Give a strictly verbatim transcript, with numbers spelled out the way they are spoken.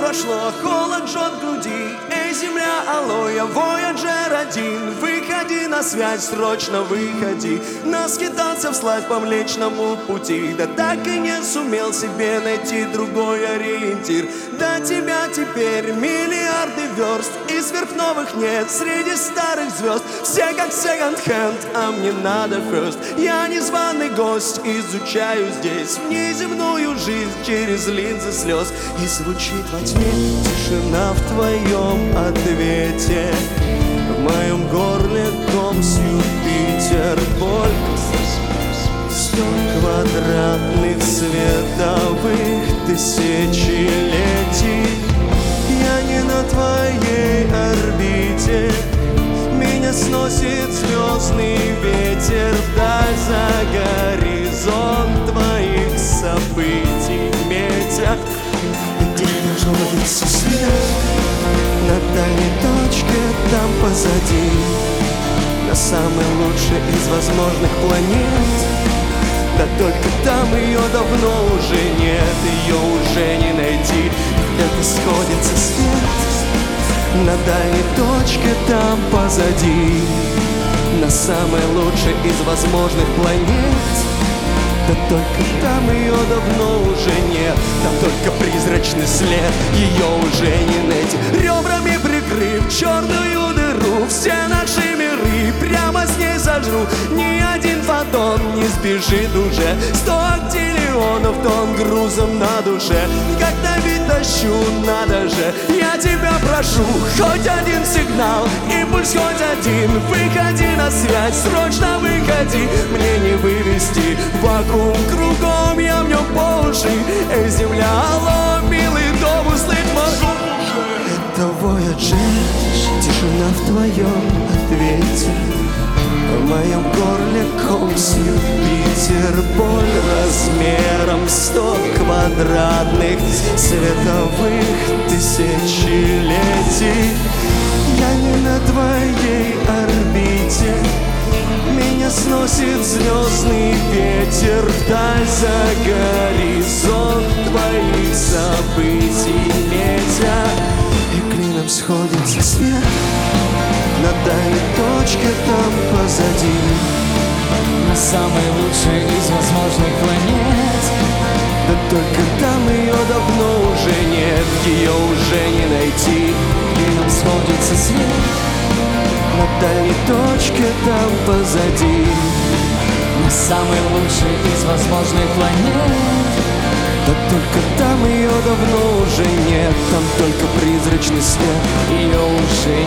прошло, холод жжет в груди. Эй, земля, алло, я Вояджер один. Выходи на связь, срочно выходи. Нас кидался вслать по Млечному пути. Да так и не сумел себе найти другой ориентир. До тебя теперь миллиарды верст, и сверхновых нет среди старых звезд. Все как секонд-хенд, а мне надо first. Я незваный гость, изучаю здесь внеземную жизнь через линзы слез. И звучит во тьме тишина в твоем ответе. В моем горле ком с Юпитер, боль. Сто квадратных световых тысячелетий. Я не на твоей орбите. Меня сносит звездный ветер вдаль, за горизонт твоих событий метя. Где находится свет? На дальней точке, там позади. На самой лучшей из возможных планет. Да только там ее давно уже нет. Ее уже не найти. Где-то сходится свет. На дальней точке, там позади. На самой лучшей из возможных планет. Да только там ее давно уже нет. Там только призрачный след. Ее уже не найти. Ребрами прикрыв черную дыру, все наши миры прямо с ней сожру. Ни один фотон не сбежит уже. Сто актиллионов тонн грузом на душе. Как давить тащу, надо же. Я тебя прошу, хоть один сигнал, импульс хоть один. Выходи на связь, срочно выходи. Мне не вывести вакуум кругом, я в нем по уши. Эй, земля, алло, милый дом, услышь могу. Это Вояджер, тишина в твоем ответе. В моем горле ком с Юпитер, боль размером сто квадратных световых тысячелетий. Я не на твоей орбите. Меня сносит звездный ветер вдаль, за горизонт твоих событий метя. И клином сходится свет. На дальней точке, там позади. На самой лучшей из возможных планет. Да только там ее давно уже нет. Ее уже не найти. Клином сходится свет. На дальней точке, там позади. На самой лучшей из возможных планет. Да только там ее давно уже нет. Там только призрачный свет. Ее уже